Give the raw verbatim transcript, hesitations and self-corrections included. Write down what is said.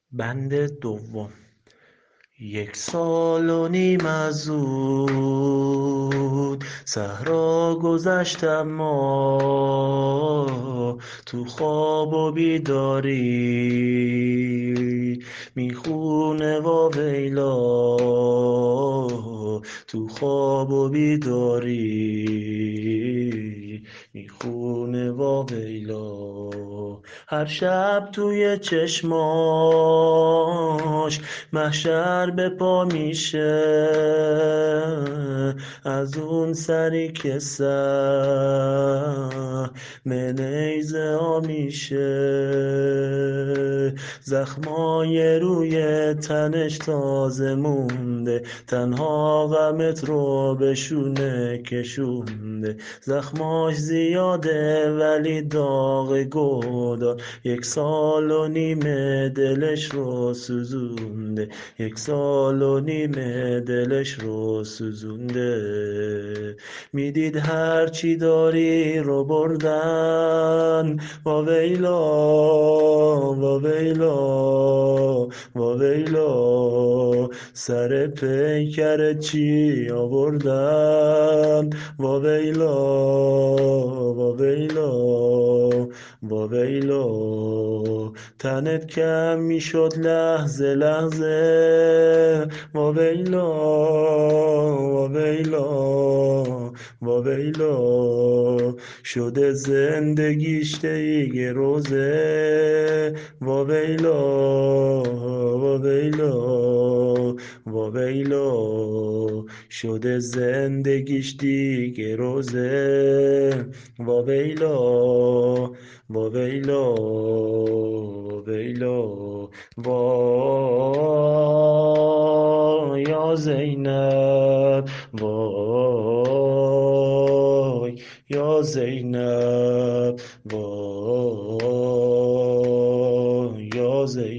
بند دوم. یک سال و نیم از بود صحرا گذشتم ما، تو خواب و بیداری میخونه و ویلا، تو خواب و بیداری میخونه و ویلا. هر شب توی چشماش محشر به پا میشه، از اون سری که سهم نیزه ها میشه. زخمای روی تنش تازه مونده، تنها غمت رو بشونه کشونده. زخماش زیاده ولی داغ گدار، یک سال و نیمه دلش رو سوزونده. یک سال و نیمه دلش رو سوزونده. میدید هر چی داری رو بردن، وا ویلا وا ویلا وا ویلا. سر پیکر چی آوردن، وا ویلا وا ویلا وا ویلا. تنت کم میشد لحظه لحظه، وا ویلا وا ویلا وا ویلا. شده زندگیش دیگه روزه، وا ویلا وا ویلا وا ویلا. شده زندگیش دیگه روزه، وا ویلا وا ویلا وا ویلا. وای یا زینب، وای یا زینب، وای یا زینب.